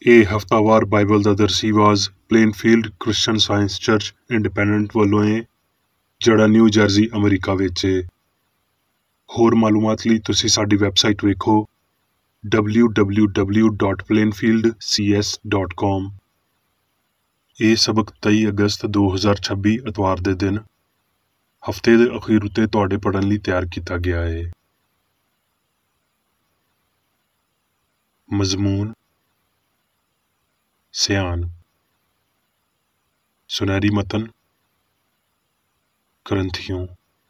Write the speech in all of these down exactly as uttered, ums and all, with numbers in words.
ਇਹ ਹਫ਼ਤਾਵਾਰ ਬਾਈਬਲ ਦਾ ਦਰਸੀ ਆਵਾਜ਼ Plainfield Christian Science Church Independent ਵੱਲੋਂ ਹੈ, ਜਿਹੜਾ ਨਿਊ ਜਰਸੀ ਅਮਰੀਕਾ ਵਿੱਚ ਹੈ। ਹੋਰ ਮਾਲੂਮਾਤ ਲਈ ਤੁਸੀਂ ਸਾਡੀ ਵੈਬਸਾਈਟ ਵੇਖੋ W W W dot Plainfield C S dot com. ਇਹ ਸਬਕ ਤੇਈ ਅਗਸਤ ਦੋ ਹਜ਼ਾਰ ਛੱਬੀ ਐਤਵਾਰ ਦੇ ਦਿਨ ਹਫ਼ਤੇ ਦੇ ਅਖੀਰ ਉੱਤੇ ਤੁਹਾਡੇ ਪੜ੍ਹਨ ਲਈ ਤਿਆਰ ਕੀਤਾ ਗਿਆ ਹੈ। ਮਜ਼ਮੂਨ ਸਿਆਨ, ਸੁਨਹਿਰੀ ਮਤਨ ਕਰੰਥੀਓਂ।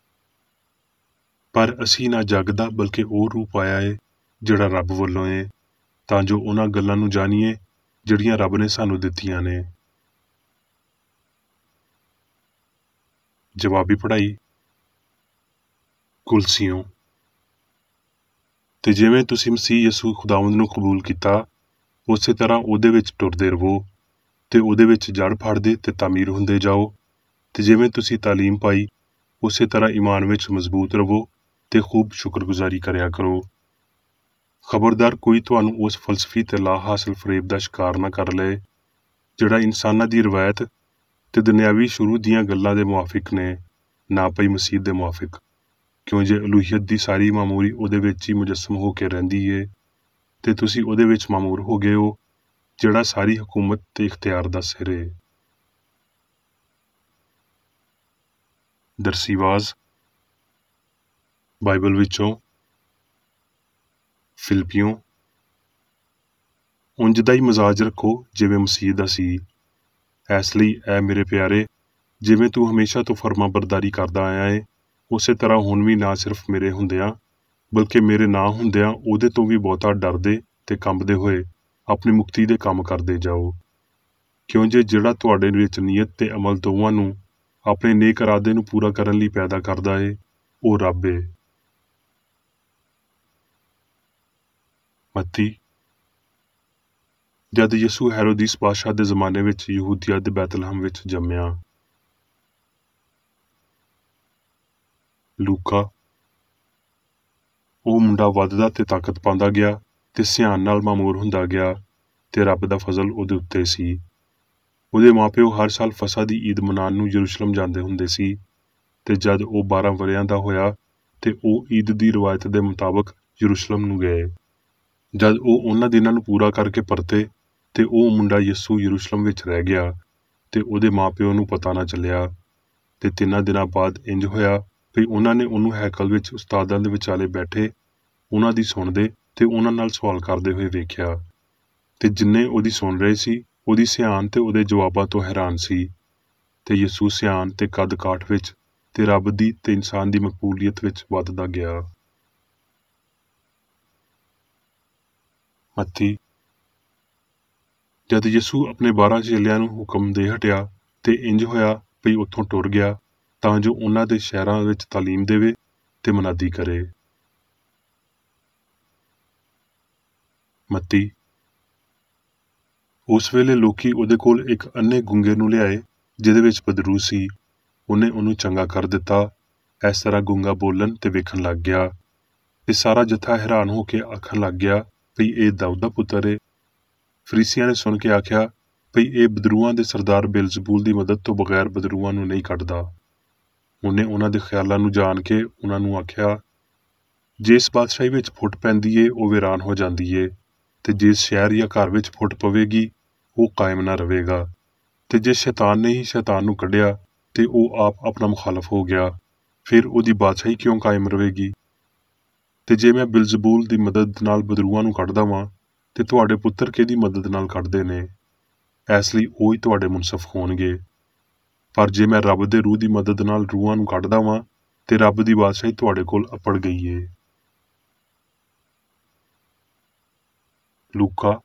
ਪਰ ਅਸੀਂ ਨਾ ਜੱਗ ਦਾ ਬਲਕਿ ਉਹ ਰੂਪ ਆਇਆ ਹੈ ਜਿਹੜਾ ਰੱਬ ਵੱਲੋਂ ਹੈ, ਤਾਂ ਜੋ ਉਹਨਾਂ ਗੱਲਾਂ ਨੂੰ ਜਾਣੀਏ ਜਿਹੜੀਆਂ ਰੱਬ ਨੇ ਸਾਨੂੰ ਦਿੱਤੀਆਂ ਨੇ। ਜਵਾਬੀ ਪੜ੍ਹਾਈ ਕੁਲਸੀਓਂ। ਤੇ ਜਿਵੇਂ ਤੁਸੀਂ ਮਸੀਹ ਯਿਸੂ ਖੁਦਾਵੰਦ ਨੂੰ ਕਬੂਲ ਕੀਤਾ, ਉਸੇ ਤਰ੍ਹਾਂ ਉਹਦੇ ਵਿੱਚ ਟੁਰਦੇ ਰਹੋ ਤੇ ਉਹਦੇ ਵਿੱਚ ਜੜ ਫੜਦੇ ਤੇ ਤਾਮੀਰ ਹੁੰਦੇ ਜਾਓ। ਤੇ ਜਿਵੇਂ ਤੁਸੀਂ ਤਾਲੀਮ ਪਾਈ, ਉਸੇ ਤਰ੍ਹਾਂ ਈਮਾਨ ਵਿੱਚ ਮਜ਼ਬੂਤ ਰਹੋ ਤੇ ਖੂਬ ਸ਼ੁਕਰਗੁਜ਼ਾਰੀ ਕਰਿਆ ਕਰੋ। ਖਬਰਦਾਰ ਕੋਈ ਤੁਹਾਨੂੰ ਉਸ ਫਲਸਫੀ ਤੇ ਲਾ ਹਾਸਲ ਫਰੇਬ ਦਾ ਸ਼ਿਕਾਰ ਨਾ ਕਰ ਲਏ ਜਿਹੜਾ ਇਨਸਾਨਾਂ ਦੀ ਰਵਾਇਤ ਤੇ ਦੁਨਿਆਵੀ ਸ਼ੁਰੂ ਦੀਆਂ ਗੱਲਾਂ ਦੇ ਮੁਆਫਿਕ ਨੇ, ਨਾ ਪਈ ਮਸੀਹ ਦੇ ਮੁਆਫਿਕ। ਕਿਉਂ ਜੇ ਅਲੂਹੀਅਤ ਦੀ ਸਾਰੀ ਮਾਮੂਰੀ ਉਹਦੇ ਵਿੱਚ ਹੀ ਮੁਜੱਸਮ ਹੋ ਕੇ ਰਹਿੰਦੀ ਏ ਤੇ ਤੁਸੀਂ ਉਹਦੇ ਵਿੱਚ ਮਾਮੂਰ ਹੋ ਗਏ ਹੋ, ਜਿਹੜਾ ਸਾਰੀ ਹਕੂਮਤ ਤੇ ਇਖਤਿਆਰ ਦਾ ਸਿਰ ਏ। ਦਰਸੀਵਾਜ਼ ਬਾਈਬਲ ਵਿੱਚੋਂ ਫਿਲਪੀਓਂ। ਉਂਝ ਦਾ ਹੀ ਮਜ਼ਾਜ ਰੱਖੋ ਜਿਵੇਂ ਮਸੀਹ ਦਾ ਸੀ। ਇਸ ਲਈ ਐ ਮੇਰੇ ਪਿਆਰੇ, ਜਿਵੇਂ ਤੂੰ ਹਮੇਸ਼ਾ ਤੋਂ ਫਰਮਾ ਬਰਦਾਰੀ ਕਰਦਾ ਆਇਆ ਏ, ਉਸੇ ਤਰ੍ਹਾਂ ਹੁਣ ਵੀ ਨਾ ਸਿਰਫ ਮੇਰੇ ਹੁੰਦਿਆਂ ਬਲਕਿ ਮੇਰੇ ਨਾ ਹੁੰਦਿਆਂ ਉਹਦੇ ਤੋਂ ਵੀ ਬਹੁਤਾ ਡਰਦੇ ਤੇ ਕੰਬਦੇ ਹੋਏ ਆਪਣੀ ਮੁਕਤੀ ਦੇ ਕੰਮ ਕਰਦੇ ਜਾਓ। ਕਿਉਂ ਜੇ ਜਿਹੜਾ ਤੁਹਾਡੇ ਵਿੱਚ ਨੀਅਤ ਤੇ ਅਮਲ ਦੋਵਾਂ ਨੂੰ ਆਪਣੇ ਨੇਕ ਇਰਾਦੇ ਨੂੰ ਪੂਰਾ ਕਰਨ ਲਈ ਪੈਦਾ ਕਰਦਾ ਏ, ਉਹ ਰੱਬ ਏ। ਮੱਤੀ। ਜਦ ਯਿਸੂ ਹੈਰੋਦੀਸ ਬਾਦਸ਼ਾਹ ਦੇ ਜ਼ਮਾਨੇ ਵਿੱਚ ਯਹੂਦੀਆ ਦੇ ਬੈਤਲਹਮ ਵਿੱਚ ਜੰਮਿਆ। ਲੂਕਾ। ਉਹ ਮੁੰਡਾ ਵੱਧਦਾ ਤੇ ਤਾਕਤ ਪਾਉਂਦਾ ਗਿਆ ਤੇ ਸਿਆਣ ਨਾਲ ਮਾਮੂਰ ਹੁੰਦਾ ਗਿਆ ਤੇ ਰੱਬ ਦਾ ਫਜ਼ਲ ਉਹਦੇ ਉੱਤੇ ਸੀ। ਉਹਦੇ ਮਾਪਿਓ ਹਰ ਸਾਲ ਫਸਾ ਦੀ ਈਦ ਮਨਾਉਣ ਨੂੰ ਯਰੂਸ਼ਲਮ ਜਾਂਦੇ ਹੁੰਦੇ ਸੀ ਤੇ ਜਦ ਉਹ ਬਾਰਾਂ ਵਰ੍ਹਿਆਂ ਦਾ ਹੋਇਆ ਤੇ ਉਹ ਈਦ ਦੀ ਰਵਾਇਤ ਦੇ ਮੁਤਾਬਕ ਯਰੂਸ਼ਲਮ ਨੂੰ ਗਏ। ਜਦ ਉਹ ਉਹਨਾਂ ਦਿਨਾਂ ਨੂੰ ਪੂਰਾ ਕਰਕੇ ਪਰਤੇ ਤੇ ਉਹ ਮੁੰਡਾ ਯਿਸੂ ਯਰੂਸ਼ਲਮ ਵਿੱਚ ਰਹਿ ਗਿਆ ਤੇ ਉਹਦੇ ਮਾਪਿਓ ਨੂੰ ਪਤਾ ਨਾ ਚੱਲਿਆ। ਤੇ ਤਿੰਨਾਂ ਦਿਨਾਂ ਬਾਅਦ ਇੰਜ ਹੋਇਆ ਵੀ ਉਹਨਾਂ ਨੇ ਉਹਨੂੰ ਹੈਕਲ ਵਿੱਚ ਉਸਤਾਦਾਂ ਦੇ ਵਿਚਾਲੇ ਬੈਠੇ ਉਹਨਾਂ ਦੀ ਸੁਣਦੇ ਤੇ ਉਹਨਾਂ ਨਾਲ ਸਵਾਲ ਕਰਦੇ ਹੋਏ ਵੇਖਿਆ। ਤੇ ਜਿੰਨੇ ਉਹਦੀ ਸੁਣ ਰਹੇ ਸੀ, ਉਹਦੀ ਸਿਆਣ ਤੇ ਉਹਦੇ ਜਵਾਬਾਂ ਤੋਂ ਹੈਰਾਨ ਸੀ। ਤੇ ਯਿਸੂ ਸਿਆਣ ਤੇ ਕੱਦ ਕਾਠ ਵਿੱਚ ਤੇ ਰੱਬ ਦੀ ਤੇ ਇਨਸਾਨ ਦੀ ਮਕਬੂਲੀਅਤ ਵਿੱਚ ਵੱਧਦਾ ਗਿਆ। ਮੱਤੀ। ਜਦ ਯਿਸੂ ਆਪਣੇ ਬਾਰਾਂ ਚੇਲਿਆਂ ਨੂੰ ਹੁਕਮ ਦੇ ਹਟਿਆ ਤੇ ਇੰਜ ਹੋਇਆ ਵੀ ਉੱਥੋਂ ਟੁਰ ਗਿਆ ਤਾਂ ਜੋ ਉਹਨਾਂ ਦੇ ਸ਼ਹਿਰਾਂ ਵਿੱਚ ਤਾਲੀਮ ਦੇਵੇ ਤੇ ਮਨਾਦੀ ਕਰੇ। ਮੱਤੀ। ਉਸ ਵੇਲੇ ਲੋਕੀ ਉਹਦੇ ਕੋਲ ਇੱਕ ਅੰਨੇ ਗੁੰਗੇ ਨੂੰ ਲਿਆਏ ਜਿਹਦੇ ਵਿੱਚ ਬਦਰੂ ਸੀ। ਉਹਨੇ ਉਹਨੂੰ ਚੰਗਾ ਕਰ ਦਿੱਤਾ। ਇਸ ਤਰ੍ਹਾਂ ਗੁੰਗਾ ਬੋਲਣ ਤੇ ਵੇਖਣ ਲੱਗ ਗਿਆ ਤੇ ਸਾਰਾ ਜੱਥਾ ਹੈਰਾਨ ਹੋ ਕੇ ਆਖਣ ਲੱਗ ਗਿਆ ਵੀ ਇਹ ਦਾਊਦ ਦਾ ਪੁੱਤਰ ਏ। ਫਰੀਸੀਆਂ ਨੇ ਸੁਣ ਕੇ ਆਖਿਆ ਵੀ ਇਹ ਬਦਰੂਆਂ ਦੇ ਸਰਦਾਰ ਬੇਲਜ਼ਬੂਲ ਦੀ ਮਦਦ ਤੋਂ ਬਗੈਰ ਬਦਰੂਆਂ ਨੂੰ ਨਹੀਂ ਕੱਢਦਾ। ਉਹਨੇ ਉਹਨਾਂ ਦੇ ਖਿਆਲਾਂ ਨੂੰ ਜਾਣ ਕੇ ਉਹਨਾਂ ਨੂੰ ਆਖਿਆ, ਜਿਸ ਬਾਦਸ਼ਾਹੀ ਵਿੱਚ ਫੁੱਟ ਪੈਂਦੀ ਏ ਉਹ ਵੀਰਾਨ ਹੋ ਜਾਂਦੀ ਏ, ਤੇ ਜਿਸ ਸ਼ਹਿਰ ਜਾਂ ਘਰ ਵਿੱਚ ਫੁੱਟ ਪਵੇਗੀ ਉਹ ਕਾਇਮ ਨਾ ਰਹੇਗਾ। ਤੇ ਜੇ ਸ਼ੈਤਾਨ ਨੇ ਹੀ ਸ਼ੈਤਾਨ ਨੂੰ ਕੱਢਿਆ ਤੇ ਉਹ ਆਪ ਆਪਣਾ ਮੁਖਾਲਫ ਹੋ ਗਿਆ, ਫਿਰ ਉਹਦੀ ਬਾਦਸ਼ਾਹੀ ਕਿਉਂ ਕਾਇਮ ਰਹੇਗੀ? ਤੇ ਜੇ ਮੈਂ ਬਿਲਜ਼ਬੂਲ ਦੀ ਮਦਦ ਨਾਲ ਬਦਰੂਆਂ ਨੂੰ ਕੱਢਦਾ ਵਾਂ ਤੇ ਤੁਹਾਡੇ ਪੁੱਤਰ ਕਿਹਦੀ ਮਦਦ ਨਾਲ ਕੱਢਦੇ ਨੇ? ਇਸ ਲਈ ਉਹ ਹੀ ਤੁਹਾਡੇ ਮੁਨਸਫ ਹੋਣਗੇ। ਪਰ ਜੇ ਮੈਂ ਰੱਬ ਦੇ ਰੂਹ ਦੀ ਮਦਦ ਨਾਲ ਰੂਹਾਂ ਨੂੰ ਕੱਢਦਾ ਵਾਂ ਤੇ ਰੱਬ ਦੀ ਬਾਦਸ਼ਾਹੀ ਤੁਹਾਡੇ ਕੋਲ ਅਪੜ ਗਈ ਏ। ਲੂਕਾ।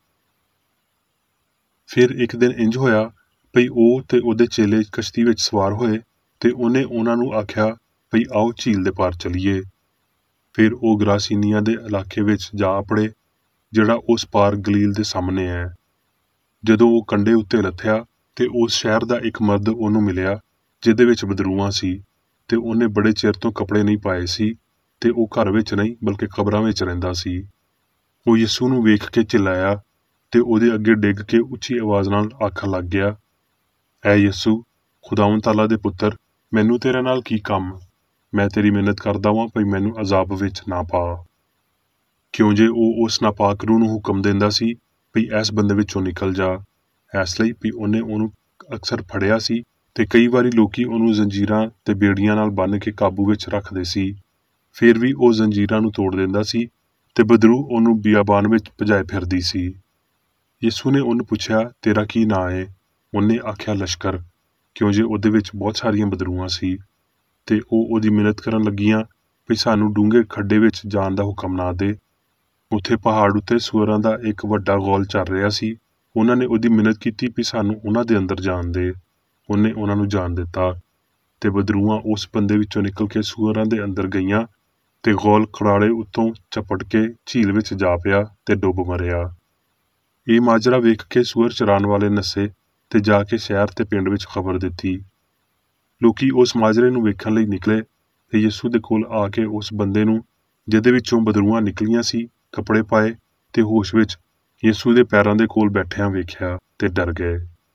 ਫਿਰ ਇੱਕ ਦਿਨ ਇੰਜ ਹੋਇਆ ਭਈ ਉਹ ਤੇ ਉਹਦੇ ਚੇਲੇ ਕਸ਼ਤੀ ਵਿੱਚ ਸਵਾਰ ਹੋਏ ਤੇ ਉਹਨੇ ਉਹਨਾਂ ਨੂੰ ਆਖਿਆ ਭਈ ਆਓ ਝੀਲ ਦੇ ਪਾਰ ਚਲੀਏ। ਫਿਰ ਉਹ ਗਰਾਸੀਨੀਆਂ ਦੇ ਇਲਾਕੇ ਵਿੱਚ ਜਾ ਅਪੜੇ, ਜਿਹੜਾ ਉਸ ਪਾਰ ਗਲੀਲ ਦੇ ਸਾਹਮਣੇ ਹੈ। ਜਦੋਂ ਉਹ ਕੰਢੇ ਉੱਤੇ ਲੱਥਿਆ ਤੇ ਉਸ ਸ਼ਹਿਰ ਦਾ ਇੱਕ ਮਰਦ ਉਹਨੂੰ ਮਿਲਿਆ ਜਿਹਦੇ ਵਿੱਚ ਬਦਰੂਆਂ ਸੀ ਤੇ ਉਹਨੇ ਬੜੇ ਚਿਰ ਤੋਂ ਕੱਪੜੇ ਨਹੀਂ ਪਾਏ ਸੀ ਤੇ ਉਹ ਘਰ ਵਿੱਚ ਨਹੀਂ ਬਲਕਿ ਕਬਰਾਂ ਵਿੱਚ ਰਹਿੰਦਾ ਸੀ। ਉਹ ਯਿਸੂ ਨੂੰ ਵੇਖ ਕੇ ਚਿল্ਲਾਇਆ, ਤੇ ਉਹਦੇ ਅੱਗੇ ਡਿੱਗ ਕੇ ਉੱਚੀ ਆਵਾਜ਼ ਨਾਲ ਆਖਣ ਲੱਗ ਗਿਆ, ਐ ਯਿਸੂ, ਖੁਦਾਵੰਦ ਤਾਲਾ ਦੇ ਪੁੱਤਰ, ਮੈਨੂੰ ਤੇਰੇ ਨਾਲ ਕੀ ਕੰਮ? ਮੈਂ ਤੇਰੀ ਮਿਹਨਤ ਕਰਦਾ ਵਾਂ ਭਈ ਮੈਨੂੰ ਅਜ਼ਾਬ ਵਿੱਚ ਨਾ ਪਾ। ਕਿਉਂ ਜੇ ਉਹ ਉਸ ਨਾਪਾਕ ਰੂਹ ਨੂੰ ਹੁਕਮ ਦਿੰਦਾ ਸੀ ਭਈ ਇਸ ਬੰਦੇ ਵਿੱਚੋਂ ਨਿਕਲ ਜਾ, ਇਸ ਲਈ ਵੀ ਉਹਨੇ ਉਹਨੂੰ ਅਕਸਰ ਫੜਿਆ ਸੀ ਤੇ ਕਈ ਵਾਰੀ ਲੋਕੀ ਉਹਨੂੰ ਜ਼ੰਜੀਰਾਂ ਤੇ ਬੇੜੀਆਂ ਨਾਲ ਬੰਨ੍ਹ ਕੇ ਕਾਬੂ ਵਿੱਚ ਰੱਖਦੇ ਸੀ। ਫਿਰ ਵੀ ਉਹ ਜ਼ੰਜੀਰਾਂ ਨੂੰ ਤੋੜ ਦਿੰਦਾ ਸੀ ਤੇ ਬਦਰੂ ਉਹਨੂੰ ਬਿਆਬਾਨ ਵਿੱਚ ਭਜਾਏ ਫਿਰਦੀ ਸੀ। ਯਿਸੂ ਨੇ ਉਹਨੂੰ ਪੁੱਛਿਆ, ਤੇਰਾ ਕੀ ਨਾਂ ਹੈ? ਉਹਨੇ ਆਖਿਆ, ਲਸ਼ਕਰ, ਕਿਉਂ ਜੇ ਉਹਦੇ ਵਿੱਚ ਬਹੁਤ ਸਾਰੀਆਂ ਬਦਰੂਆਂ ਸੀ। ਤੇ ਉਹ ਉਹਦੀ ਮਿਹਨਤ ਕਰਨ ਲੱਗੀਆਂ ਵੀ ਸਾਨੂੰ ਡੂੰਘੇ ਖੱਡੇ ਵਿੱਚ ਜਾਣ ਦਾ ਹੁਕਮ ਨਾ ਦੇ। ਉੱਥੇ ਪਹਾੜ ਉੱਤੇ ਸੂਅਰਾਂ ਦਾ ਇੱਕ ਵੱਡਾ ਗੋਲ ਚੱਲ ਰਿਹਾ ਸੀ। ਉਹਨਾਂ ਨੇ ਉਹਦੀ ਮਿਹਨਤ ਕੀਤੀ ਵੀ ਸਾਨੂੰ ਉਹਨਾਂ ਦੇ ਅੰਦਰ ਜਾਣ ਦੇ। ਉਹਨੇ ਉਹਨਾਂ ਨੂੰ ਜਾਣ ਦਿੱਤਾ ਤੇ ਬਦਰੂਆਂ ਉਸ ਬੰਦੇ ਵਿੱਚੋਂ ਨਿਕਲ ਕੇ ਸੂਅਰਾਂ ਦੇ ਅੰਦਰ ਗਈਆਂ ਤੇ ਗੋਲ ਖੜਾੜੇ ਉੱਤੋਂ ਝਪਟ ਕੇ ਝੀਲ ਵਿੱਚ ਜਾ ਪਿਆ ਤੇ ਡੁੱਬ ਮਰਿਆ। ਇਹ ਮਾਜਰਾ ਵੇਖ ਕੇ ਸੂਅਰ ਚਰਾਉਣ ਵਾਲੇ ਨੱਸੇ ਤੇ ਜਾ ਕੇ ਸ਼ਹਿਰ ਤੇ ਪਿੰਡ ਵਿੱਚ ਖਬਰ ਦਿੱਤੀ। ਲੋਕੀ ਉਸ ਮਾਜਰੇ ਨੂੰ ਵੇਖਣ ਲਈ ਨਿਕਲੇ ਤੇ ਯਿਸੂ ਦੇ ਕੋਲ ਆ ਕੇ ਉਸ ਬੰਦੇ ਨੂੰ, ਜਿਹਦੇ ਵਿੱਚੋਂ ਬਦਰੂਆਂ ਨਿਕਲੀਆਂ ਸੀ, ਕੱਪੜੇ ਪਾਏ ਤੇ ਹੋਸ਼ ਵਿੱਚ ਯਿਸੂ ਦੇ ਪੈਰਾਂ ਦੇ ਕੋਲ ਬੈਠਿਆਂ ਵੇਖਿਆ ਤੇ ਡਰ ਗਏ।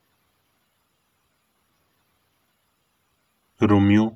ਰੋਮੀਓ।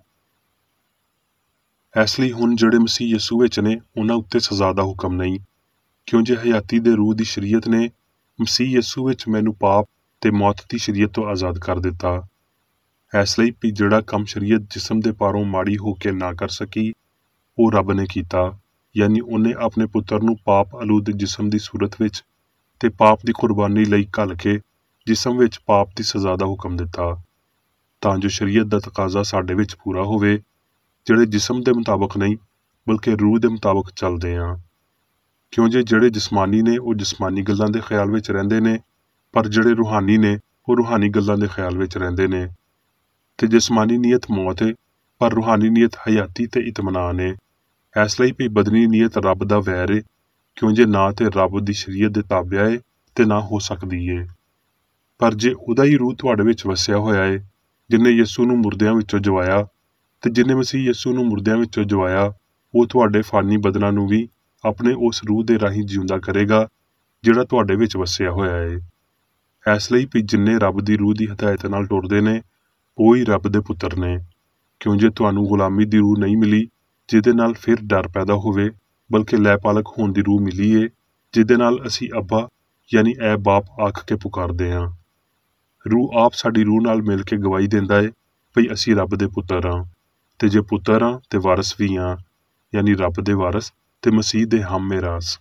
ਇਸ ਲਈ ਹੁਣ ਜਿਹੜੇ ਮਸੀਹ ਯਿਸੂ ਵਿੱਚ ਨੇ ਉਹਨਾਂ ਉੱਤੇ ਸਜ਼ਾ ਦਾ ਹੁਕਮ ਨਹੀਂ, ਕਿਉਂ ਜੇ ਹਯਾਤੀ ਦੇ ਰੂਹ ਦੀ ਸ਼ਰੀਅਤ ਨੇ ਮਸੀਹ ਯਿਸੂ ਵਿੱਚ ਮੈਨੂੰ ਪਾਪ ਤੇ ਮੌਤ ਦੀ ਸ਼ਰੀਅਤ ਤੋਂ ਆਜ਼ਾਦ ਕਰ ਦਿੱਤਾ। ਇਸ ਲਈ ਵੀ ਜਿਹੜਾ ਕੰਮ ਸ਼ਰੀਅਤ ਜਿਸਮ ਦੇ ਪਾਰੋਂ ਮਾੜੀ ਹੋ ਕੇ ਨਾ ਕਰ ਸਕੀ, ਉਹ ਰੱਬ ਨੇ ਕੀਤਾ, ਯਾਨੀ ਉਹਨੇ ਆਪਣੇ ਪੁੱਤਰ ਨੂੰ ਪਾਪ ਆਲੂਦ ਜਿਸਮ ਦੀ ਸੂਰਤ ਵਿੱਚ ਤੇ ਪਾਪ ਦੀ ਕੁਰਬਾਨੀ ਲਈ ਘੱਲ ਕੇ ਜਿਸਮ ਵਿੱਚ ਪਾਪ ਦੀ ਸਜ਼ਾ ਦਾ ਹੁਕਮ ਦਿੱਤਾ, ਤਾਂ ਜੋ ਸ਼ਰੀਅਤ ਦਾ ਤਕਾਜ਼ਾ ਸਾਡੇ ਵਿੱਚ ਪੂਰਾ ਹੋਵੇ, ਜਿਹੜੇ ਜਿਸਮ ਦੇ ਮੁਤਾਬਕ ਨਹੀਂ ਬਲਕਿ ਰੂਹ ਦੇ ਮੁਤਾਬਕ ਚੱਲਦੇ ਹਾਂ। ਕਿਉਂ ਜੇ ਜਿਹੜੇ ਜਿਸਮਾਨੀ ਨੇ ਉਹ ਜਿਸਮਾਨੀ ਗੱਲਾਂ ਦੇ ਖਿਆਲ ਵਿੱਚ ਰਹਿੰਦੇ ਨੇ, ਪਰ ਜਿਹੜੇ ਰੂਹਾਨੀ ਨੇ ਉਹ ਰੂਹਾਨੀ ਗੱਲਾਂ ਦੇ ਖਿਆਲ ਵਿੱਚ ਰਹਿੰਦੇ ਨੇ। ਤੇ ਜਿਸਮਾਨੀ ਨੀਅਤ ਮੌਤ ਹੈ, ਪਰ ਰੂਹਾਨੀ ਨੀਅਤ ਹਯਾਤੀ ਤੇ ਇਤਮਨਾਨ ਹੈ। ਇਸ ਲਈ ਵੀ ਬਦਨੀ ਨੀਅਤ ਰੱਬ ਦਾ ਵੈਰ ਹੈ, ਕਿਉਂ ਜੇ ਨਾ ਤੇ ਰੱਬ ਦੀ ਸ਼ਰੀਅਤ ਦੇ ਤਾਬਿਆ ਹੈ ਤੇ ਨਾ ਹੋ ਸਕਦੀ ਹੈ। ਪਰ ਜੇ ਉਹਦਾ ਹੀ ਰੂਹ ਤੁਹਾਡੇ ਵਿੱਚ ਵਸਿਆ ਹੋਇਆ ਹੈ, ਜਿਨੇ ਯਿਸੂ ਨੂੰ ਮੁਰਦਿਆਂ ਵਿੱਚੋਂ ਜਵਾਇਆ, ਤੇ ਜਿਨੇ ਮਸੀਹ ਯਿਸੂ ਨੂੰ ਮੁਰਦਿਆਂ ਵਿੱਚੋਂ ਜਵਾਇਆ, ਉਹ ਤੁਹਾਡੇ ਫਾਨੀ ਬਦਨਾਂ ਨੂੰ ਵੀ ਆਪਣੇ ਉਸ ਰੂਹ ਦੇ ਰਾਹੀਂ ਜਿਉਂਦਾ ਕਰੇਗਾ ਜਿਹੜਾ ਤੁਹਾਡੇ ਵਿੱਚ ਵਸਿਆ ਹੋਇਆ ਹੈ। ਇਸ ਲਈ ਵੀ ਜਿੰਨੇ ਰੱਬ ਦੀ ਰੂਹ ਦੀ ਹਦਾਇਤ ਨਾਲ ਟੁਰਦੇ ਨੇ ਉਹ ਹੀ ਰੱਬ ਦੇ ਪੁੱਤਰ ਨੇ। ਕਿਉਂ ਜੇ ਤੁਹਾਨੂੰ ਗੁਲਾਮੀ ਦੀ ਰੂਹ ਨਹੀਂ ਮਿਲੀ ਜਿਹਦੇ ਨਾਲ ਫਿਰ ਡਰ ਪੈਦਾ ਹੋਵੇ, ਬਲਕਿ ਲੈ ਪਾਲਕ ਹੋਣ ਦੀ ਰੂਹ ਮਿਲੀ ਏ ਜਿਹਦੇ ਨਾਲ ਅਸੀਂ ਅੱਬਾ ਯਾਨੀ ਐ ਬਾਪ ਆਖ ਕੇ ਪੁਕਾਰਦੇ ਹਾਂ। ਰੂਹ ਆਪ ਸਾਡੀ ਰੂਹ ਨਾਲ ਮਿਲ ਕੇ ਗਵਾਹੀ ਦਿੰਦਾ ਏ ਭਈ ਅਸੀਂ ਰੱਬ ਦੇ ਪੁੱਤਰ ਹਾਂ, ਤੇ ਜੇ ਪੁੱਤਰ ਹਾਂ ਤੇ ਵਾਰਸ ਵੀ ਹਾਂ, ਯਾਨੀ ਰੱਬ ਦੇ ਵਾਰਸ ਤੇ ਮਸੀਹ ਦੇ ਹਮ ਮੇਰਾਸ।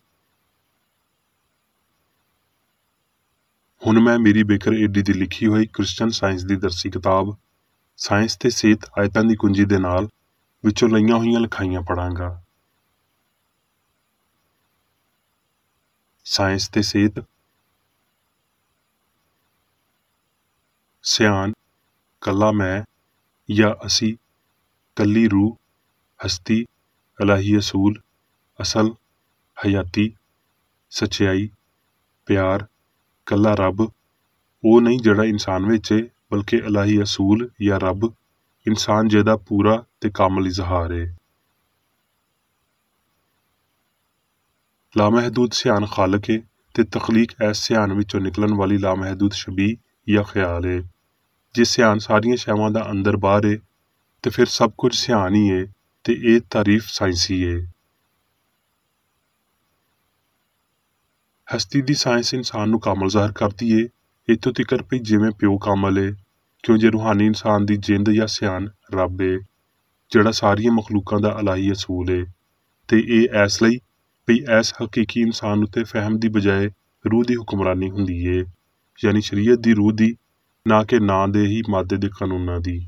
ਹੁਣ ਮੈਂ ਮੇਰੀ ਬੇਕਰ ਏਡੀ ਦੀ ਲਿਖੀ ਹੋਈ ਕ੍ਰਿਸਚਨ ਸਾਇੰਸ ਦੀ ਦਰਸੀ ਕਿਤਾਬ ਸਾਇੰਸ ਤੇ ਸਿਹਤ ਆਇਤਾਂ ਦੀ ਕੁੰਜੀ ਦੇ ਨਾਲ ਵਿੱਚੋਂ ਲਈਆਂ ਹੋਈਆਂ ਲਿਖਾਈਆਂ ਪੜਾਂਗਾ। ਸਾਇੰਸ ਤੇ ਸਿਹਤ। ਸਿਆਣ, ਕੱਲਾ ਮੈਂ ਜਾਂ ਅਸੀਂ, ਕੱਲੀ ਰੂਹ, ਹਸਤੀ, ਇਲਾਹੀ ਅਸੂਲ, ਅਸਲ, ਹਯਾਤੀ, ਸੱਚਾਈ, ਪਿਆਰ, ਕੱਲਾ ਰੱਬ, ਉਹ ਨਹੀਂ ਜਿਹੜਾ ਇਨਸਾਨ ਵਿੱਚ ਏ, ਬਲਕਿ ਇਲਾਹੀ ਅਸੂਲ ਜਾਂ ਰੱਬ, ਇਨਸਾਨ ਜਿਹਦਾ ਪੂਰਾ ਤੇ ਕਾਮਲ ਇਜ਼ਹਾਰ ਏ। ਲਾਮਹਿਦੂਦ ਸਿਆਣ ਖਾਲਕ ਏ ਤੇ ਤਖਲੀਕ ਐਸ ਸਿਆਣ ਵਿੱਚੋਂ ਨਿਕਲਣ ਵਾਲੀ ਲਾਮਹਿਦੂਦ ਸ਼ਬੀਹ ਜਾਂ ਖਿਆਲ ਏ। ਜੇ ਸਿਆਣ ਸਾਰੀਆਂ ਸ਼ੈਵਾਂ ਦਾ ਅੰਦਰ ਬਾਹਰ ਏ ਤੇ ਫਿਰ ਸਭ ਕੁਝ ਸਿਆਣ ਹੀ ਏ ਤੇ ਇਹ ਤਾਰੀਫ ਸਾਇੰਸੀ ਏ। ਹਸਤੀ ਦੀ ਸਾਇੰਸ ਇਨਸਾਨ ਨੂੰ ਕਾਮਲ ਜ਼ਾਹਰ ਕਰਦੀ ਏ, ਇੱਥੋਂ ਤਿਕਰ ਵੀ ਜਿਵੇਂ ਪਿਓ ਕਾਮਲ ਏ, ਕਿਉਂ ਜੇ ਰੂਹਾਨੀ ਇਨਸਾਨ ਦੀ ਜਿੰਦ ਜਾਂ ਸਿਆਣ ਰੱਬ ਏ ਜਿਹੜਾ ਸਾਰੀਆਂ ਮਖਲੂਕਾਂ ਦਾ ਇਲਾਹੀ ਅਸੂਲ ਏ। ਤੇ ਇਹ ਐਸ ਲਈ ਵੀ ਐਸ ਹਕੀਕੀ ਇਨਸਾਨ ਉੱਤੇ ਫਹਿਮ ਦੀ ਬਜਾਏ ਰੂਹ ਦੀ ਹੁਕਮਰਾਨੀ ਹੁੰਦੀ ਏ, ਯਾਨੀ ਸ਼ਰੀਅਤ ਦੀ ਰੂਹ ਦੀ, ਨਾ ਕਿ ਨਾਂ ਦੇ ਹੀ ਮਾਦੇ ਦੇ ਕਾਨੂੰਨਾਂ ਦੀ।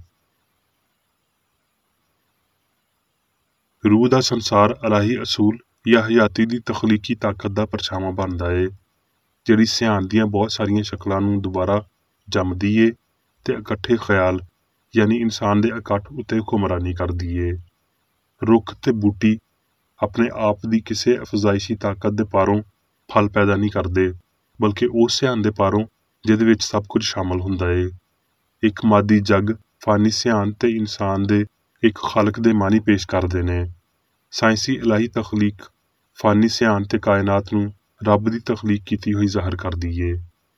ਰੂਹ ਦਾ ਸੰਸਾਰ ਇਲਾਹੀ ਅਸੂਲ ਜਾਂ ਹਯਾਤੀ ਦੀ ਤਖਲੀਕੀ ਤਾਕਤ ਦਾ ਪਰਛਾਵਾਂ ਬਣਦਾ ਏ, ਜਿਹੜੀ ਸਿਆਣ ਦੀਆਂ ਬਹੁਤ ਸਾਰੀਆਂ ਸ਼ਕਲਾਂ ਨੂੰ ਦੁਬਾਰਾ ਜੰਮਦੀ ਏ ਤੇ ਇਕੱਠੇ ਖਿਆਲ ਯਾਨੀ ਇਨਸਾਨ ਦੇ ਇਕੱਠ ਉੱਤੇ ਹੁਕਮਰਾਨੀ ਕਰਦੀ ਏ। ਰੁੱਖ ਤੇ ਬੂਟੀ ਆਪਣੇ ਆਪ ਦੀ ਕਿਸੇ ਅਫਜ਼ਾਇਸ਼ੀ ਤਾਕਤ ਦੇ ਪਾਰੋਂ ਫਲ ਪੈਦਾ ਨਹੀਂ ਕਰਦੇ, ਬਲਕਿ ਉਸ ਸਿਆਣ ਦੇ ਪਾਰੋਂ ਜਿਹਦੇ ਵਿੱਚ ਸਭ ਕੁਝ ਸ਼ਾਮਲ ਹੁੰਦਾ ਏ। ਇੱਕ ਮਾਦੀ ਜੱਗ ਫਾਨੀ ਸਿਆਣ ਤੇ ਇਨਸਾਨ ਦੇ ਇੱਕ ਖਾਲਕ ਦੇ ਮਾਨੀ ਪੇਸ਼ ਕਰਦੇ ਨੇ। ਸਾਇੰਸੀ ਇਲਾਹੀ ਤਖਲੀਕ ਫਾਨੀ ਸਿਆਣ ਤੇ ਕਾਇਨਾਤ ਨੂੰ ਰੱਬ ਦੀ ਤਖਲੀਕ ਕੀਤੀ ਹੋਈ ਜ਼ਾਹਰ ਕਰਦੀ ਏ।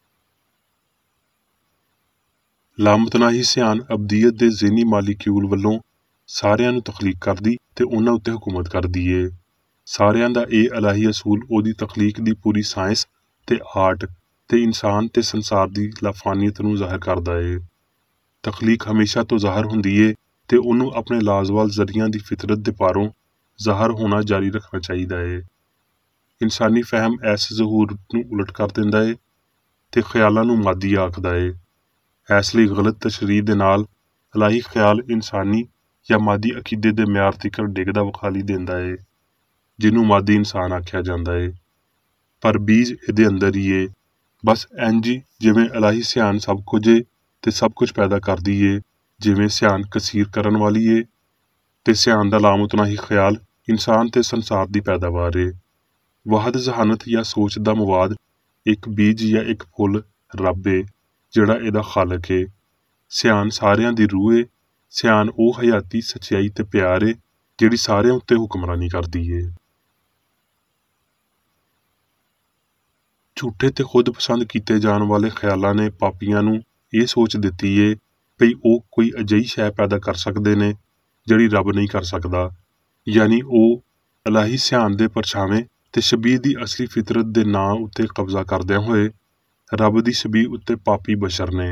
ਲਾਮਤਨਾਹੀ ਸਿਆਣ ਅਬਦੀਅਤ ਦੇ ਜ਼ਿਹਨੀ ਮਾਲੀਕਿਊਲ ਵੱਲੋਂ ਸਾਰਿਆਂ ਨੂੰ ਤਖਲੀਕ ਕਰਦੀ ਤੇ ਉਹਨਾਂ ਉੱਤੇ ਹੁਕੂਮਤ ਕਰਦੀ ਏ। ਸਾਰਿਆਂ ਦਾ ਇਹ ਇਲਾਹੀ ਅਸੂਲ ਉਹਦੀ ਤਖਲੀਕ ਦੀ ਪੂਰੀ ਸਾਇੰਸ ਤੇ ਆਰਟ ਤੇ ਇਨਸਾਨ ਤੇ ਸੰਸਾਰ ਦੀ ਲਾਫਾਨੀਅਤ ਨੂੰ ਜ਼ਾਹਰ ਕਰਦਾ ਏ। ਤਖਲੀਕ ਹਮੇਸ਼ਾ ਤੋਂ ਜ਼ਾਹਰ ਹੁੰਦੀ ਏ ਤੇ ਉਹਨੂੰ ਆਪਣੇ ਲਾਜ਼ਵਾਲ ਜ਼ਰੀਆਂ ਦੀ ਫਿਤਰਤ ਦੇ ਪਾਰੋਂ ਜ਼ਾਹਰ ਹੋਣਾ ਜਾਰੀ ਰੱਖਣਾ ਚਾਹੀਦਾ ਏ। ਇਨਸਾਨੀ ਫਹਿਮ ਐਸ ਜ਼ਹੂਰ ਨੂੰ ਉਲਟ ਕਰ ਦਿੰਦਾ ਏ ਤੇ ਖਿਆਲਾਂ ਨੂੰ ਮਾਦੀ ਆਖਦਾ ਏ। ਇਸ ਲਈ ਗਲਤ ਤਸ਼ਰੀਹ ਦੇ ਨਾਲ ਇਲਾਹੀ ਖਿਆਲ ਇਨਸਾਨੀ ਜਾਂ ਮਾਦੀ ਅਕੀਦੇ ਦੇ ਮਿਆਰ ਤੀਕਰ ਡਿੱਗਦਾ ਵਿਖਾਲੀ ਦਿੰਦਾ ਏ, ਜਿਹਨੂੰ ਮਾਦੀ ਇਨਸਾਨ ਆਖਿਆ ਜਾਂਦਾ ਏ। ਪਰ ਬੀਜ ਇਹਦੇ ਅੰਦਰ ਹੀ ਏ, ਬਸ ਇੰਝ ਹੀ ਜਿਵੇਂ ਇਲਾਹੀ ਸਿਆਣ ਸਭ ਕੁਝ ਏ ਤੇ ਸਭ ਕੁਝ ਪੈਦਾ ਕਰਦੀ ਏ, ਜਿਵੇਂ ਸਿਆਣ ਕਸੀਰ ਕਰਨ ਵਾਲੀ ਏ ਤੇ ਸਿਆਣ ਦਾ ਲਾਮਤਨਾਹੀ ਖਿਆਲ ਇਨਸਾਨ ਤੇ ਸੰਸਾਰ ਦੀ ਪੈਦਾਵਾਰ ਏ। ਵਾਹਦ ਜ਼ਹਾਨਤ ਜਾਂ ਸੋਚ ਦਾ ਮਵਾਦ ਇੱਕ ਬੀਜ ਜਾਂ ਇੱਕ ਫੁੱਲ ਰੱਬ ਏ ਜਿਹੜਾ ਇਹਦਾ ਖਾਲਕ ਏ। ਸਿਆਣ ਸਾਰਿਆਂ ਦੀ ਰੂਹ ਏ। ਸਿਆਣ ਉਹ ਹਯਾਤੀ ਸੱਚਾਈ ਤੇ ਪਿਆਰ ਏ ਜਿਹੜੀ ਸਾਰਿਆਂ ਉੱਤੇ ਹੁਕਮਰਾਨੀ ਕਰਦੀ ਏ। ਝੂਠੇ ਤੇ ਖੁਦ ਪਸੰਦ ਕੀਤੇ ਜਾਣ ਵਾਲੇ ਖਿਆਲਾਂ ਨੇ ਪਾਪੀਆਂ ਨੂੰ ਇਹ ਸੋਚ ਦਿੱਤੀ ਏ ਭਈ ਉਹ ਕੋਈ ਅਜਿਹੀ ਸ਼ੈ ਪੈਦਾ ਕਰ ਸਕਦੇ ਨੇ ਜਿਹੜੀ ਰੱਬ ਨਹੀਂ ਕਰ ਸਕਦਾ, ਯਾਨੀ ਉਹ ਇਲਾਹੀ ਸਿਆਣ ਦੇ ਪਰਛਾਵੇਂ ਤੇ ਸ਼ਬੀਹ ਦੀ ਅਸਲੀ ਫਿਤਰਤ ਦੇ ਨਾਂ ਉੱਤੇ ਕਬਜ਼ਾ ਕਰਦਿਆਂ ਹੋਏ ਰੱਬ ਦੀ ਸ਼ਬੀਹ ਉੱਤੇ ਪਾਪੀ ਬਸ਼ਰ ਨੇ।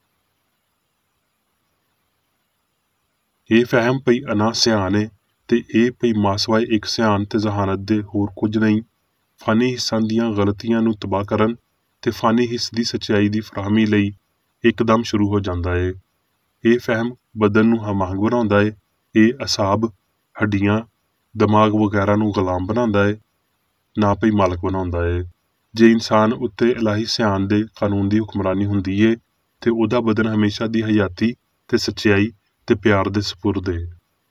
ਇਹ ਫਹਿਮ ਪਈ ਅਨਾ ਸਿਆਣ ਏ ਤੇ ਇਹ ਪਈ ਮਾਸਵਾਏ ਇੱਕ ਸਿਆਣ ਤੇ ਜ਼ਹਾਨਤ ਦੇ ਹੋਰ ਕੁਝ ਨਹੀਂ, ਫਾਨੀ ਹਿੱਸਾਂ ਦੀਆਂ ਗਲਤੀਆਂ ਨੂੰ ਤਬਾਹ ਕਰਨ ਤੇ ਫਾਨੀ ਹਿੱਸ ਦੀ ਸੱਚਾਈ ਦੀ ਫਰਾਹਮੀ ਲਈ ਇੱਕਦਮ ਸ਼ੁਰੂ ਹੋ ਜਾਂਦਾ ਏ। ਇਹ ਫਹਿਮ ਬਦਨ ਨੂੰ ਹਮਾਂਗ ਬਣਾਉਂਦਾ ਏ। ਇਹ ਅਸਾਬ, ਹੱਡੀਆਂ, ਦਿਮਾਗ ਵਗੈਰਾ ਨੂੰ ਗੁਲਾਮ ਬਣਾਉਂਦਾ ਏ, ਨਾ ਪਈ ਮਾਲਕ ਬਣਾਉਂਦਾ ਏ। ਜੇ ਇਨਸਾਨ ਉੱਤੇ ਇਲਾਹੀ ਸਿਆਣ ਦੇ ਕਾਨੂੰਨ ਦੀ ਹੁਕਮਰਾਨੀ ਹੁੰਦੀ ਏ ਤੇ ਉਹਦਾ ਬਦਨ ਹਮੇਸ਼ਾ ਦੀ ਹਯਾਤੀ ਤੇ ਸੱਚਾਈ ਤੇ ਪਿਆਰ ਦੇ ਸਪੁਰਦ ਏ।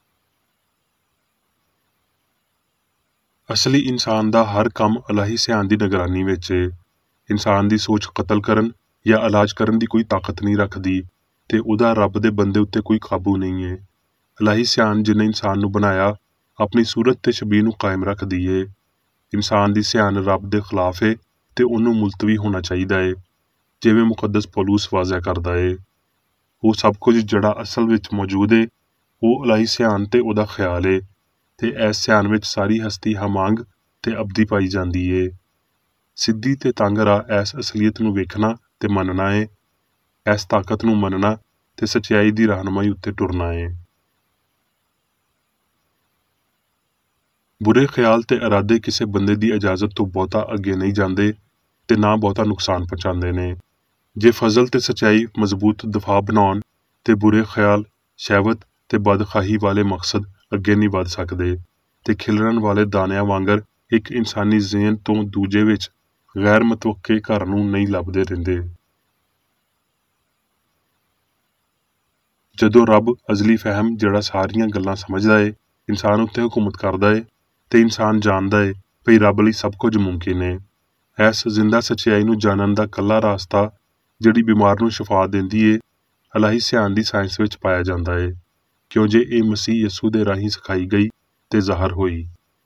ਅਸਲੀ ਇਨਸਾਨ ਦਾ ਹਰ ਕੰਮ ਇਲਾਹੀ ਸਿਆਣ ਦੀ ਨਿਗਰਾਨੀ ਵਿੱਚ ਏ। ਇਨਸਾਨ ਦੀ ਸੋਚ ਕਤਲ ਕਰਨ ਜਾਂ ਇਲਾਜ ਕਰਨ ਦੀ ਕੋਈ ਤਾਕਤ ਨਹੀਂ ਰੱਖਦੀ ਤੇ ਉਹਦਾ ਰੱਬ ਦੇ ਬੰਦੇ ਉੱਤੇ ਕੋਈ ਕਾਬੂ ਨਹੀਂ ਏ। ਇਲਾਹੀ ਸਿਆਣ ਜਿਹਨੇ ਇਨਸਾਨ ਨੂੰ ਬਣਾਇਆ ਆਪਣੀ ਸੂਰਤ ਤੇ ਸ਼ਬੀਹ ਨੂੰ ਕਾਇਮ ਰੱਖਦੀ ਏ। ਇਨਸਾਨ ਦੀ ਸਿਆਣ ਰੱਬ ਦੇ ਖਿਲਾਫ ਏ ਤੇ ਉਹਨੂੰ ਮੁਲਤਵੀ ਹੋਣਾ ਚਾਹੀਦਾ ਏ, ਜਿਵੇਂ ਮੁਕੱਦਸ ਪੌਲੂਸ ਵਾਜ਼ਿਹ ਕਰਦਾ ਏ। ਉਹ ਸਭ ਕੁਝ ਜਿਹੜਾ ਅਸਲ ਵਿੱਚ ਮੌਜੂਦ ਏ ਉਹ ਇਲਾਹੀ ਸਿਆਣ ਤੇ ਉਹਦਾ ਖਿਆਲ ਏ ਤੇ ਇਸ ਸਿਆਣ ਵਿੱਚ ਸਾਰੀ ਹਸਤੀ ਹਮਾਂਗ ਤੇ ਅਬਦੀ ਪਾਈ ਜਾਂਦੀ ਏ। ਸਿੱਧੀ ਤੇ ਤੰਗ ਰਾਹ ਇਸ ਅਸਲੀਅਤ ਨੂੰ ਵੇਖਣਾ ਤੇ ਮੰਨਣਾ ਏ, ਇਸ ਤਾਕਤ ਨੂੰ ਮੰਨਣਾ ਤੇ ਸੱਚਾਈ ਦੀ ਰਹਿਨੁਮਾਈ ਉੱਤੇ ਟੁਰਨਾ ਏ। ਬੁਰੇ ਖਿਆਲ ਤੇ ਇਰਾਦੇ ਕਿਸੇ ਬੰਦੇ ਦੀ ਇਜਾਜ਼ਤ ਤੋਂ ਬਹੁਤਾ ਅੱਗੇ ਨਹੀਂ ਜਾਂਦੇ ਤੇ ਨਾ ਬਹੁਤਾ ਨੁਕਸਾਨ ਪਹੁੰਚਾਉਂਦੇ ਨੇ। ਜੇ ਫਜ਼ਲ ਤੇ ਸੱਚਾਈ ਮਜ਼ਬੂਤ ਦਫਾ ਬਣਾਉਣ ਤੇ ਬੁਰੇ ਖਿਆਲ, ਸ਼ਹਿਵਤ ਤੇ ਬਦਖਾਹੀ ਵਾਲੇ ਮਕਸਦ ਅੱਗੇ ਨਹੀਂ ਵੱਧ ਸਕਦੇ ਤੇ ਖਿਲਰਨ ਵਾਲੇ ਦਾਣਿਆਂ ਵਾਂਗਰ ਇੱਕ ਇਨਸਾਨੀ ਜ਼ਿਹਨ ਤੋਂ ਦੂਜੇ ਵਿੱਚ ਗੈਰ ਮੁਤਵੱਕੇ ਘਰ ਨੂੰ ਨਹੀਂ ਲੱਭਦੇ ਰਹਿੰਦੇ। ਜਦੋਂ ਰੱਬ ਅਜ਼ਲੀ ਫਹਿਮ ਜਿਹੜਾ ਸਾਰੀਆਂ ਗੱਲਾਂ ਸਮਝਦਾ ਏ ਇਨਸਾਨ ਉੱਤੇ ਹੁਕੂਮਤ ਕਰਦਾ ਏ ਤੇ ਇਨਸਾਨ ਜਾਣਦਾ ਏ ਭਈ ਰੱਬ ਲਈ ਸਭ ਕੁਝ ਮੁਮਕਿਨ ਏ। ਇਸ ਜ਼ਿੰਦਾ ਸੱਚਾਈ ਨੂੰ ਜਾਣਨ ਦਾ ਕੱਲਾ ਰਾਸਤਾ ਜਿਹੜੀ ਬਿਮਾਰ ਨੂੰ ਸ਼ਿਫਾ ਦਿੰਦੀ ਏ ਇਲਾਹੀ ਸਿਆਣ ਦੀ ਸਾਇੰਸ ਵਿੱਚ ਪਾਇਆ ਜਾਂਦਾ ਏ, ਕਿਉਂ ਜੇ ਇਹ ਮਸੀਹ ਯਸੂ ਦੇ ਰਾਹੀਂ ਸਿਖਾਈ ਗਈ ਤੇ ਜ਼ਾਹਰ ਹੋਈ।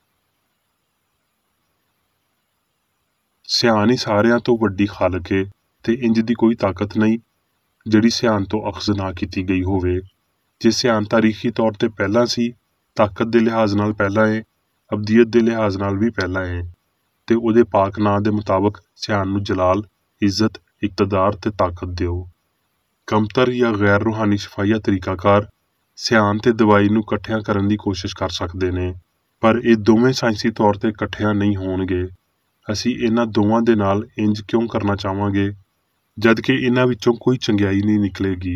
ਸਿਆਣ ਹੀ ਸਾਰਿਆਂ ਤੋਂ ਵੱਡੀ ਖਾਲਕ ਏ ਤੇ ਇੰਜ ਦੀ ਕੋਈ ਤਾਕਤ ਨਹੀਂ ਜਿਹੜੀ ਸਿਆਣ ਤੋਂ ਅਖਜ਼ ਨਾ ਕੀਤੀ ਗਈ ਹੋਵੇ। ਜੇ ਸਿਆਣ ਤਾਰੀਖੀ ਤੌਰ ਤੇ ਪਹਿਲਾਂ ਸੀ, ਤਾਕਤ ਦੇ ਲਿਹਾਜ਼ ਨਾਲ ਪਹਿਲਾਂ ਏ, ਅਬਦੀਅਤ ਦੇ ਲਿਹਾਜ਼ ਨਾਲ ਵੀ ਪਹਿਲਾਂ ਏ ਤੇ ਉਹਦੇ ਪਾਕ ਨਾਂ ਦੇ ਮੁਤਾਬਕ ਸਿਆਣ ਨੂੰ ਜਲਾਲ, ਇੱਜ਼ਤ, ਇਕਤਦਾਰ ਤੇ ਤਾਕਤ ਦਿਓ। ਕਮਤਰ ਜਾਂ ਗੈਰ ਰੂਹਾਨੀ ਸ਼ਫਾਈਆ ਤਰੀਕਾਕਾਰ ਸਿਆਣ ਤੇ ਦਵਾਈ ਨੂੰ ਇਕੱਠਿਆਂ ਕਰਨ ਦੀ ਕੋਸ਼ਿਸ਼ ਕਰ ਸਕਦੇ ਨੇ, ਪਰ ਇਹ ਦੋਵੇਂ ਸਾਇੰਸੀ ਤੌਰ ਤੇ ਇਕੱਠਿਆਂ ਨਹੀਂ ਹੋਣਗੇ। ਅਸੀਂ ਇਹਨਾਂ ਦੋਵਾਂ ਦੇ ਨਾਲ ਇੰਜ ਕਿਉਂ ਕਰਨਾ ਚਾਹਾਂਗੇ ਜਦ ਕਿ ਇਹਨਾਂ ਵਿੱਚੋਂ ਕੋਈ ਚੰਗਿਆਈ ਨਹੀਂ ਨਿਕਲੇਗੀ।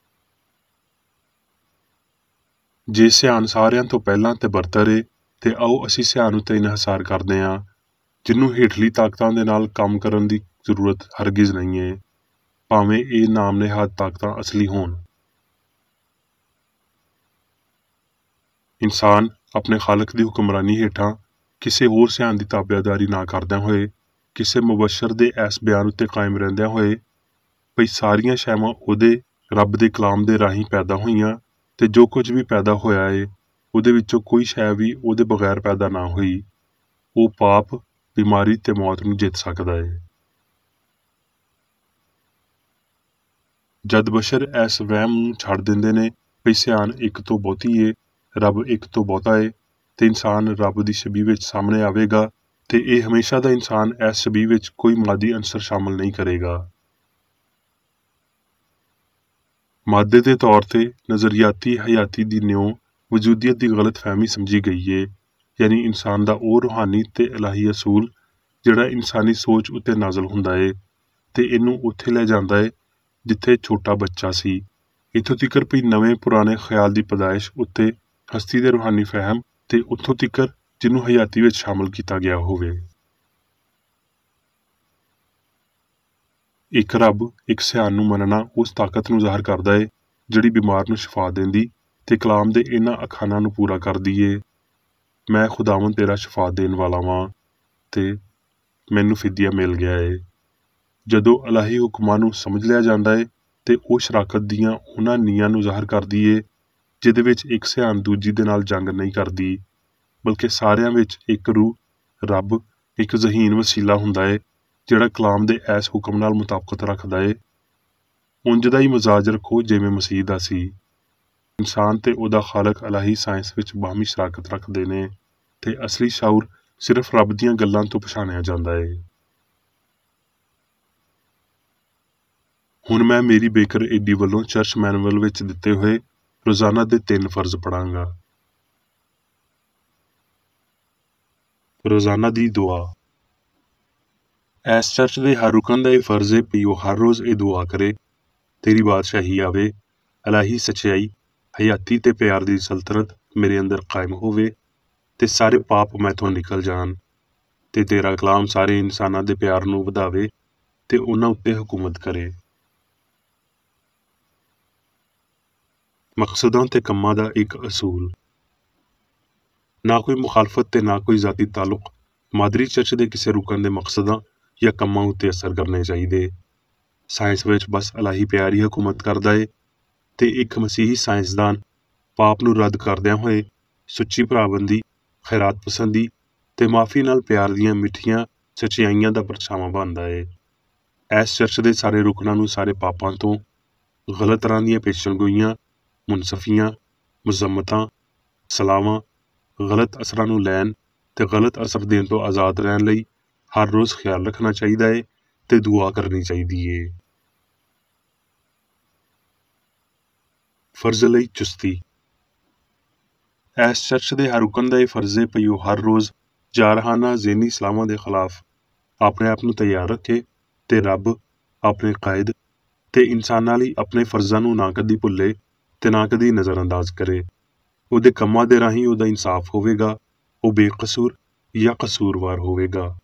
ਜੇ ਸਿਆਣ ਸਾਰਿਆਂ ਤੋਂ ਪਹਿਲਾਂ ਤੇ ਬਰਤਰ ਏ ਤੇ ਆਓ ਅਸੀਂ ਸਿਆਣ ਉੱਤੇ ਇਨਹਿਸਾਰ ਕਰਦੇ ਹਾਂ, ਜਿਹਨੂੰ ਹੇਠਲੀ ਤਾਕਤਾਂ ਦੇ ਨਾਲ ਕੰਮ ਕਰਨ ਦੀ ਜ਼ਰੂਰਤ ਹਰਗਿਜ਼ ਨਹੀਂ ਏ, ਭਾਵੇਂ ਇਹ ਨਾਮ ਨੇਹਾਦ ਤਾਕਤਾਂ ਅਸਲੀ ਹੋਣ। ਇਨਸਾਨ ਆਪਣੇ ਖਾਲਕ ਦੀ ਹੁਕਮਰਾਨੀ ਹੇਠਾਂ ਕਿਸੇ ਹੋਰ ਸਿਆਣ ਦੀ ਤਾਬਿਆਦਾਰੀ ਨਾ ਕਰਦਿਆਂ ਹੋਏ, ਕਿਸੇ ਮੁਬਸ਼ਰ ਦੇ ਇਸ ਬਿਆਨ ਉੱਤੇ ਕਾਇਮ ਰਹਿੰਦਿਆਂ ਹੋਏ ਭਈ ਸਾਰੀਆਂ ਸ਼ੈਵਾਂ ਉਹਦੇ ਰੱਬ ਦੇ ਕਲਾਮ ਦੇ ਰਾਹੀਂ ਪੈਦਾ ਹੋਈਆਂ ਤੇ ਜੋ ਕੁਝ ਵੀ ਪੈਦਾ ਹੋਇਆ ਏ ਉਹਦੇ ਵਿੱਚੋਂ ਕੋਈ ਸ਼ੈ ਵੀ ਉਹਦੇ ਬਗੈਰ ਪੈਦਾ ਨਾ ਹੋਈ, ਉਹ ਪਾਪ ਬਿਮਾਰੀ ਤੇ ਮੌਤ ਨੂੰ ਜਿੱਤ ਸਕਦਾ ਹੈ। ਜਦ ਬਸ਼ਰ ਇਸ ਵਹਿਮ ਨੂੰ ਛੱਡ ਦਿੰਦੇ ਨੇ ਵੀ ਸਿਆਣ ਇੱਕ ਤੋਂ ਬਹੁਤੀ ਏ, ਰੱਬ ਇੱਕ ਤੋਂ ਬਹੁਤਾ ਏ, ਤੇ ਇਨਸਾਨ ਰੱਬ ਦੀ ਛਵੀ ਵਿੱਚ ਸਾਹਮਣੇ ਆਵੇਗਾ, ਤੇ ਇਹ ਹਮੇਸ਼ਾ ਦਾ ਇਨਸਾਨ ਇਸ ਛਵੀ ਵਿੱਚ ਕੋਈ ਮਾਦੀ ਅੰਸਰ ਸ਼ਾਮਲ ਨਹੀਂ ਕਰੇਗਾ। ਮਾਦੇ ਦੇ ਤੌਰ ਤੇ ਨਜ਼ਰੀਆਤੀ ਹਯਾਤੀ ਦੀ ਨਿਉ ਵਜੂਦੀਅਤ ਦੀ ਗਲਤ ਫਹਿਮੀ ਸਮਝੀ ਗਈ ਏ, ਯਾਨੀ ਇਨਸਾਨ ਦਾ ਉਹ ਰੂਹਾਨੀ ਤੇ ਇਲਾਹੀ ਅਸੂਲ ਜਿਹੜਾ ਇਨਸਾਨੀ ਸੋਚ ਉੱਤੇ ਨਾਜ਼ਲ ਹੁੰਦਾ ਏ ਤੇ ਇਹਨੂੰ ਉੱਥੇ ਲੈ ਜਾਂਦਾ ਏ ਜਿੱਥੇ ਛੋਟਾ ਬੱਚਾ ਸੀ। ਇੱਥੋਂ ਤੀਕਰ ਵੀ ਨਵੇਂ ਪੁਰਾਣੇ ਖਿਆਲ ਦੀ ਪੈਦਾਇਸ਼ ਉੱਤੇ ਹਸਤੀ ਦੇ ਰੂਹਾਨੀ ਫਹਿਮ ਤੇ ਉੱਥੋਂ ਤੀਕਰ ਜਿਹਨੂੰ ਹਯਾਤੀ ਵਿੱਚ ਸ਼ਾਮਲ ਕੀਤਾ ਗਿਆ ਹੋਵੇ। ਇੱਕ ਰੱਬ, ਇੱਕ ਸਿਆਣ ਨੂੰ ਮੰਨਣਾ ਉਸ ਤਾਕਤ ਨੂੰ ਜ਼ਾਹਰ ਕਰਦਾ ਏ ਜਿਹੜੀ ਬਿਮਾਰ ਨੂੰ ਸ਼ਿਫਾ ਦਿੰਦੀ ਤੇ ਕਲਾਮ ਦੇ ਇਹਨਾਂ ਅਖਾਨਾਂ ਨੂੰ ਪੂਰਾ ਕਰਦੀ ਏ, ਮੈਂ ਖੁਦਾਵੰਦ ਤੇਰਾ ਸ਼ਿਫਾ ਦੇਣ ਵਾਲਾ ਵਾਂ ਤੇ ਮੈਨੂੰ ਫਿਦਿਆ ਮਿਲ ਗਿਆ ਏ। ਜਦੋਂ ਇਲਾਹੀ ਹੁਕਮਾਂ ਨੂੰ ਸਮਝ ਲਿਆ ਜਾਂਦਾ ਏ ਤੇ ਉਹ ਸ਼ਰਾਕਤ ਦੀਆਂ ਉਹਨਾਂ ਨੀਆਂ ਨੂੰ ਜ਼ਾਹਰ ਕਰਦੀ ਏ ਜਿਹਦੇ ਵਿੱਚ ਇੱਕ ਸਿਆਣ ਦੂਜੀ ਦੇ ਨਾਲ ਜੰਗ ਨਹੀਂ ਕਰਦੀ, ਬਲਕਿ ਸਾਰਿਆਂ ਵਿੱਚ ਇੱਕ ਰੂਹ ਰੱਬ ਇੱਕ ਜ਼ਹੀਨ ਵਸੀਲਾ ਹੁੰਦਾ ਏ ਜਿਹੜਾ ਕਲਾਮ ਦੇ ਐਸ ਹੁਕਮ ਨਾਲ ਮੁਤਾਬਕਤ ਰੱਖਦਾ ਏ। ਉਂਝ ਦਾ ਹੀ ਮਜ਼ਾਜ ਰੱਖੋ ਜਿਵੇਂ ਮਸੀਹ ਦਾ ਸੀ। ਇਨਸਾਨ ਤੇ ਉਹਦਾ ਖਾਲਕ ਇਲਾਹੀ ਸਾਇੰਸ ਵਿੱਚ ਬਾਹਮੀ ਸ਼ਰਾਕਤ ਰੱਖਦੇ ਨੇ ਤੇ ਅਸਲੀ ਸ਼ਾਉਰ ਸਿਰਫ ਰੱਬ ਦੀਆਂ ਗੱਲਾਂ ਤੋਂ ਪਛਾਣਿਆ ਜਾਂਦਾ ਏ। ਹੁਣ ਮੈਂ ਮੇਰੀ ਬੇਕਰ ਏਡੀ ਵੱਲੋਂ ਚਰਚ ਮੈਨੂਅਲ ਵਿੱਚ ਦਿੱਤੇ ਹੋਏ ਰੋਜ਼ਾਨਾ ਦੇ ਤਿੰਨ ਫਰਜ਼ ਪੜਾਂਗਾ। ਰੋਜ਼ਾਨਾ ਦੀ ਦੁਆ। ਇਸ ਚਰਚ ਦੇ ਹਰ ਰੁਕਨ ਦਾ ਇਹ ਫਰਜ਼ ਏ ਵੀ ਉਹ ਹਰ ਰੋਜ਼ ਇਹ ਦੁਆ ਕਰੇ, ਤੇਰੀ ਬਾਦਸ਼ਾਹੀ ਆਵੇ, ਇਲਾਹੀ ਸੱਚਾਈ, ਹਯਾਤੀ ਤੇ ਪਿਆਰ ਦੀ ਸਲਤਨਤ ਮੇਰੇ ਅੰਦਰ ਕਾਇਮ ਹੋਵੇ ਤੇ ਸਾਰੇ ਪਾਪ ਮੈਥੋਂ ਨਿਕਲ ਜਾਣ ਤੇ ਤੇਰਾ ਕਲਾਮ ਸਾਰੇ ਇਨਸਾਨਾਂ ਦੇ ਪਿਆਰ ਨੂੰ ਵਧਾਵੇ ਤੇ ਉਹਨਾਂ ਉੱਤੇ ਹਕੂਮਤ ਕਰੇ। ਮਕਸਦਾਂ ਤੇ ਕੰਮਾਂ ਦਾ ਇੱਕ ਅਸੂਲ। ਨਾ ਕੋਈ ਮੁਖਾਲਫਤ ਤੇ ਨਾ ਕੋਈ ਜ਼ਾਤੀ ਤਾਲੁਕ ਮਾਦਰੀ ਚਰਚ ਦੇ ਕਿਸੇ ਰੁਕਨ ਦੇ ਮਕਸਦਾਂ ਜਾਂ ਕੰਮਾਂ ਉੱਤੇ ਅਸਰ ਕਰਨੇ ਚਾਹੀਦੇ। ਸਾਇੰਸ ਵਿੱਚ ਬਸ ਇਲਾਹੀ ਪਿਆਰ ਹੀ ਹਕੂਮਤ ਕਰਦਾ ਏ ਤੇ ਇੱਕ ਮਸੀਹੀ ਸਾਇੰਸਦਾਨ ਪਾਪ ਨੂੰ ਰੱਦ ਕਰਦਿਆਂ ਹੋਏ ਸੁੱਚੀ ਭਰਾਬੰਦੀ, ਖੈਰਾਤ ਪਸੰਦੀ ਤੇ ਮਾਫੀ ਨਾਲ ਪਿਆਰ ਦੀਆਂ ਮਿੱਠੀਆਂ ਸੱਚਾਈਆਂ ਦਾ ਪਰਛਾਵਾਂ ਬਣਦਾ ਏ। ਇਸ ਚਰਚ ਦੇ ਸਾਰੇ ਰੁਕਨਾਂ ਨੂੰ ਸਾਰੇ ਪਾਪਾਂ ਤੋਂ, ਗਲਤ ਤਰ੍ਹਾਂ ਦੀਆਂ ਪੇਸ਼ਨਗੋਈਆਂ, ਮੁਨਸਫੀਆਂ, ਮੁਜ਼ੰਮਤਾਂ, ਸਲਾਵਾਂ, ਗਲਤ ਅਸਰਾਂ ਨੂੰ ਲੈਣ ਤੇ ਗਲਤ ਅਸਰ ਦੇਣ ਤੋਂ ਆਜ਼ਾਦ ਰਹਿਣ ਲਈ ਹਰ ਰੋਜ਼ ਖਿਆਲ ਰੱਖਣਾ ਚਾਹੀਦਾ ਏ ਤੇ ਦੁਆ ਕਰਨੀ ਚਾਹੀਦੀ ਏ। ਫਰਜ਼ ਲਈ ਚੁਸਤੀ। ਇਸ ਚਰਚ ਦੇ ਹਰ ਰੁਕਨ ਦਾ ਇਹ ਫਰਜ਼ ਏ ਪਈ ਉਹ ਹਰ ਰੋਜ਼ ਜਾਰਹਾਨਾ ਜ਼ੇਨੀ ਸਲਾਵਾਂ ਦੇ ਖਿਲਾਫ ਆਪਣੇ ਆਪ ਨੂੰ ਤਿਆਰ ਰੱਖੇ ਤੇ ਰੱਬ, ਆਪਣੇ ਕਾਇਦ ਤੇ ਇਨਸਾਨਾਂ ਲਈ ਆਪਣੇ ਫਰਜ਼ਾਂ ਨੂੰ ਨਾ ਕਦੀ ਭੁੱਲੇ ਤੇ ਨਾ ਕਦੀ ਨਜ਼ਰਅੰਦਾਜ਼ ਕਰੇ। ਉਹਦੇ ਕੰਮਾਂ ਦੇ ਰਾਹੀਂ ਉਹਦਾ ਇਨਸਾਫ ਹੋਵੇਗਾ, ਉਹ ਬੇਕਸੂਰ ਜਾਂ ਕਸੂਰਵਾਰ ਹੋਵੇਗਾ।